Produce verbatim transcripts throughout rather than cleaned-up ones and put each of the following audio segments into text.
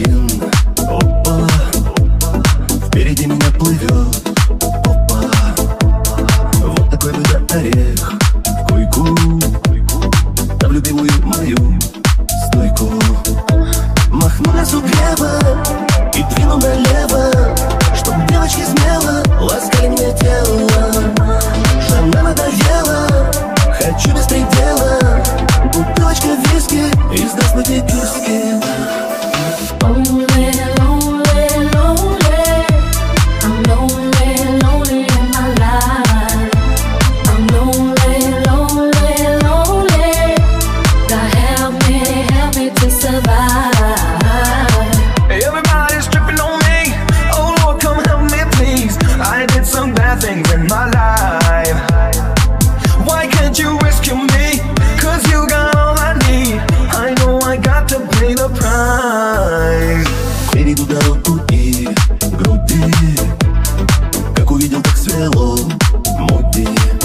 причин. Опа, впереди меня плывет. Опа, вот такой бы да орех в койку, да в любимую мою стойку. Махну на сугрева и двину налево, чтоб девочки смело ласкали мне тело. Жена надоела, хочу без предела. Бутылочка виски и здравствуйте киски. Lonely, lonely, lonely. I'm lonely, lonely in my life. I'm lonely, lonely, lonely. God help me, help me to survive. Everybody's tripping on me. Oh Lord, come help me please. I did some bad things in my life. Why can't you rescue me? Cause you got all I need. I know I got to pay the price. Перейду дорогу и груди, как увидел, так свело муди.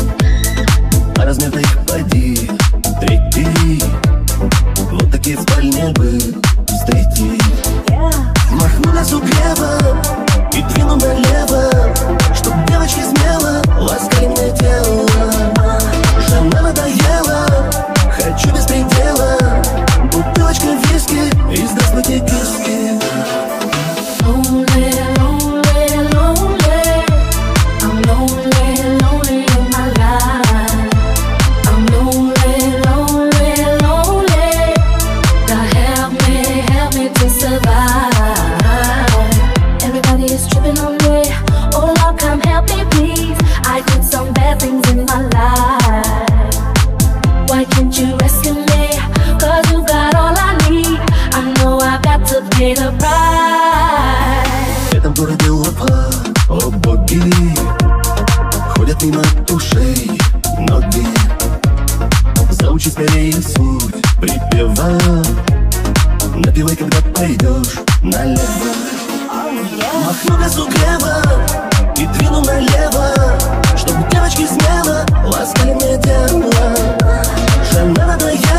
А размер-то их поди третий, вот такие в спальне бы встретить. Махну на сугрева и двину налево, чтоб девочки смело ласкали мне тело. Жена надоела, хочу без предела. Бутылочка виски и здравствуйте киски. Lonely, lonely, lonely. I'm lonely, lonely in my life. I'm lonely, lonely, lonely. God help me, help me to survive. Everybody is tripping on me. Oh Lord, come help me please. I did some bad things in my life. Why can't you rescue me? Cause you got all I need. I know I've got to pay the price. В этом городе лапа, о боги, ходят мимо ушей ноги. Заучи скорее суть припева, напевай, когда пойдешь налево. Махну на сугрева и двину налево, чтоб девочки смело ласкали мне тело. Жена надоела,